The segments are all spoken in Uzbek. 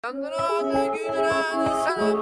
Yandırады, güldürады, sanam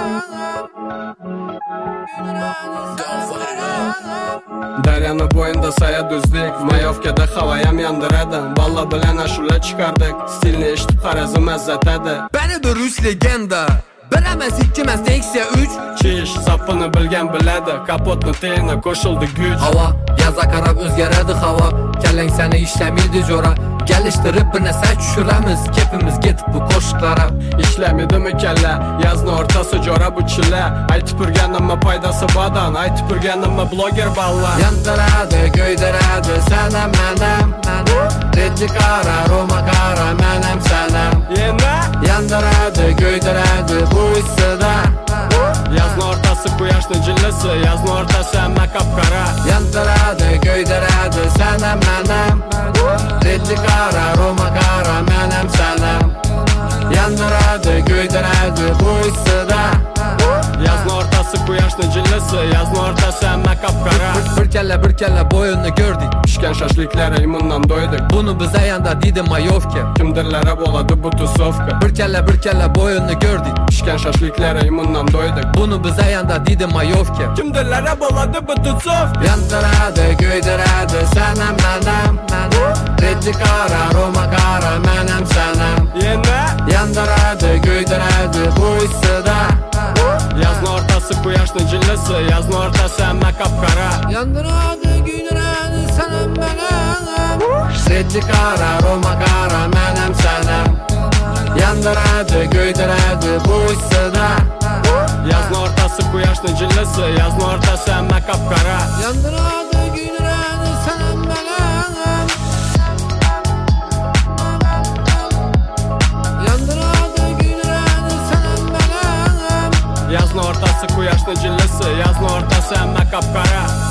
Daryani boyunda saya düzdük, Mayovkada havayam yandırады. Valla bilen ashula çıkardık, stilni eshitib qarazim azzatadi. Beni bir rus legenda, bilemez ikimiz eksiye 3. Chish, sapını bilgen biladi, kapotni teyini qo'shildi güç. Hava, yaza qarab o'zgaradi havo, kallang seni ishlamiydi jo'ra. Geliştirib bir narsa tushiramiz, kepimiz ketib bu qo'shiqlara. İşlemidimi kalla, yazni o'rtasi jo'ra bu chilla. Aytib yurganimma foydasi bodan, aytib yurganimma bloger ballar. Yandırады, göydiradi, sanam manam. Reddi qara, Roma qara, manam sanam. Yana Yandırады, göydiradi, bu hissida. yazni o'rtasi quyoshni jillasi, yazni o'rtasi hamma qapqara. Yandırады, göydiradi, sanam manam. Reddi qara, Roma qara, manam sanam. Yandırады, göydiradi, bu hissida. Yazni o'rtasi quyoshni jillasi, yazni o'rtasi hamma qapqara. Bir kella boyunni gördük. Pishgan shoshliklar imundan do'ydik. Bunu bize yanda deydi Mayovka. Kimdirlara bo'ladi bu tusovka. Bir kella boyunni gördük. Pishgan shoshliklar imundan do'ydik. Bunu bize yanda deydi Mayovka. Kimdirlara bo'ladi bu tusovka. Yandırады, göydiradi, sanam manam. Reddi qara, Roma qara, manam sanam. Yana Yandırады, göydiradi, bu hissida. yazni o'rtasi quyoshni jillasi, yazni o'rtasi hamma qapqara. Yandırады, göydiradi, sanam manam. Reddi qara, Roma qara, manam sanam. Yandırады, göydiradi, bu hissida. Yazni o'rtasi quyoshni jillasi, yazni o'rtasi hamma qapqara. Yandırады, göydiradi, sanam manam. Yandırады, göydiradi, sanam manam. Yazni o'rtasi quyoshni jillasi, yazni o'rtasi hamma qapqara.